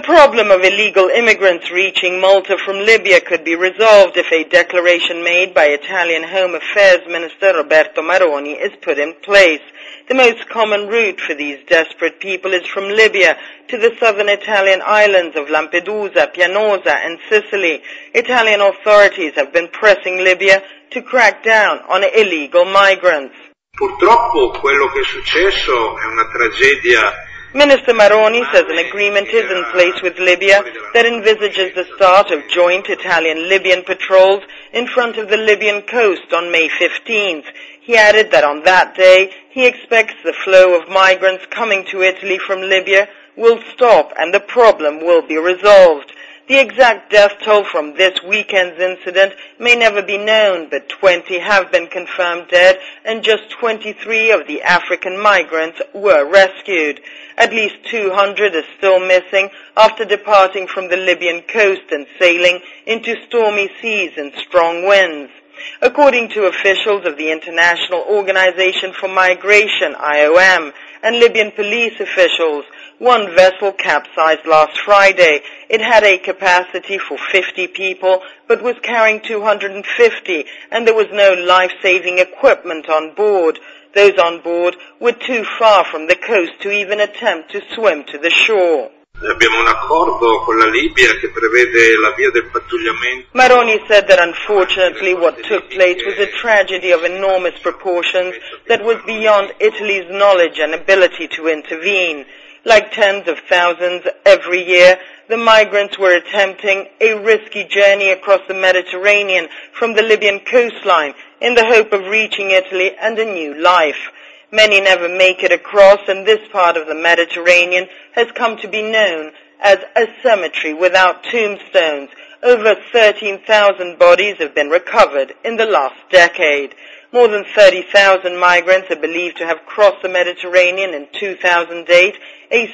problem of illegal immigrants reaching Malta from Libya could be resolved if a declaration made by Italian Home Affairs Minister Roberto Maroni is put in place. The most common route for these desperate people is from Libya to the southern Italian islands of Lampedusa, Pianosa and Sicily. Italian authorities have been pressing Libya to crack down on illegal migrants. Purtroppo quello che è successo è una tragedia. Minister Maroni says an agreement is in place with Libya that envisages the start of joint Italian-Libyan patrols in front of the Libyan coast on May 15th. He added that on that day, he expects the flow of migrants coming to Italy from Libya will stop and the problem will be resolved. The exact death toll from this weekend's incident may never be known, but 20 have been confirmed dead and just 23 of the African migrants were rescued. At least 200 are still missing after departing from the Libyan coast and sailing into stormy seas and strong winds. According to officials of the International Organization for Migration, IOM, and Libyan police officials, one vessel capsized last Friday. It had a capacity for 50 people, but was carrying 250, and there was no life-saving equipment on board. Those on board were too far from the coast to even attempt to swim to the shore. Abbiamo un accordo con la Libia che prevede la via del pattugliamento. Maroni said that unfortunately what took place was a tragedy of enormous proportions that was beyond Italy's knowledge and ability to intervene. Like tens of thousands every year, the migrants were attempting a risky journey across the Mediterranean from the Libyan coastline in the hope of reaching Italy and a new life. Many never make it across, and this part of the Mediterranean has come to be known as a cemetery without tombstones. Over 13,000 bodies have been recovered in the last decade. More than 30,000 migrants are believed to have crossed the Mediterranean in 2008, a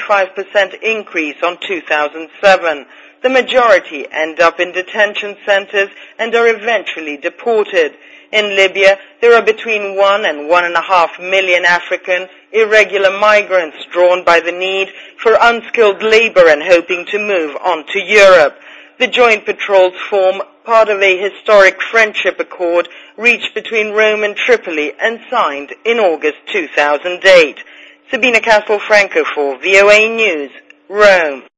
75% increase on 2007. The majority end up in detention centers and are eventually deported. In Libya, there are between 1 and 1.5 million African irregular migrants drawn by the need for unskilled labor and hoping to move on to Europe. The joint patrols form part of a historic friendship accord reached between Rome and Tripoli and signed in August 2008. Sabina Castelfranco for VOA News, Rome.